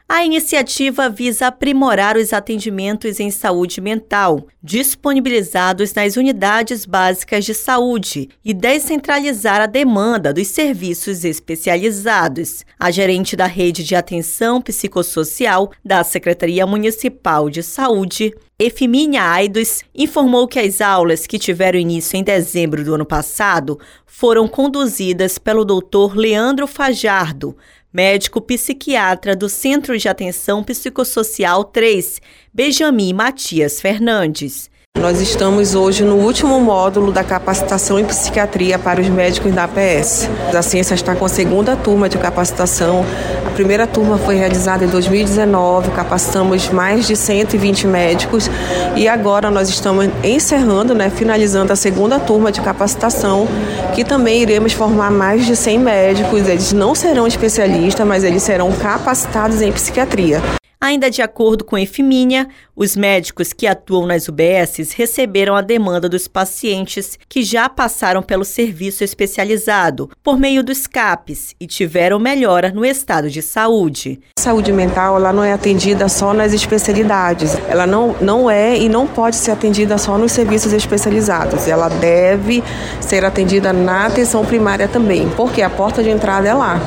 A iniciativa visa aprimorar os atendimentos em saúde mental, disponibilizados nas unidades básicas de saúde e descentralizar a demanda dos serviços especializados. A gerente da Rede de Atenção Psicossocial da Secretaria Municipal de Saúde, Efimínia Aidos, informou que as aulas que tiveram início em dezembro do ano passado foram conduzidas pelo Dr. Leandro Fajardo, médico psiquiatra do Centro de Atenção Psicossocial 3, Benjamin Matias Fernandes. Nós estamos hoje no último módulo da capacitação em psiquiatria para os médicos da APS. A ciência está com a segunda turma de capacitação. A primeira turma foi realizada em 2019, capacitamos mais de 120 médicos e agora nós estamos encerrando, finalizando a segunda turma de capacitação, que também iremos formar mais de 100 médicos. Eles não serão especialistas, mas eles serão capacitados em psiquiatria. Ainda de acordo com Efimínia, os médicos que atuam nas UBSs receberam a demanda dos pacientes que já passaram pelo serviço especializado por meio dos CAPs e tiveram melhora no estado de saúde. A saúde mental ela não é atendida só nas especialidades, ela não é e não pode ser atendida só nos serviços especializados, ela deve ser atendida na atenção primária também, porque a porta de entrada é lá,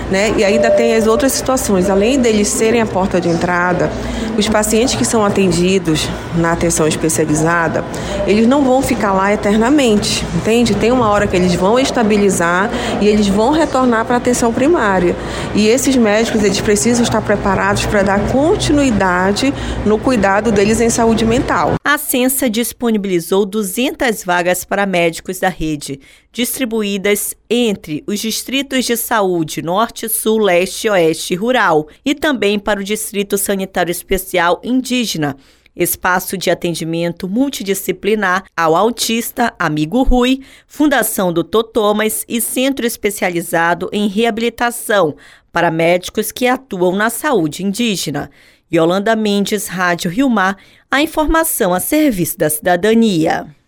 E ainda tem as outras situações, além deles serem a porta de entrada, os pacientes que são atendidos na atenção especializada, eles não vão ficar lá eternamente, entende? Tem uma hora que eles vão estabilizar e eles vão retornar para a atenção primária. E esses médicos, eles precisam estar preparados para dar continuidade no cuidado deles em saúde mental. A Censa disponibilizou 200 vagas para médicos da rede, distribuídas entre os distritos de saúde Norte, Sul, Leste, Oeste e Rural, e também para o Distrito Sanitário Especial Indígena, espaço de atendimento multidisciplinar ao autista Amigo Rui, Fundação Dr. Thomas e Centro Especializado em Reabilitação para médicos que atuam na saúde indígena. Yolanda Mendes, Rádio Rio Mar, a informação a serviço da cidadania.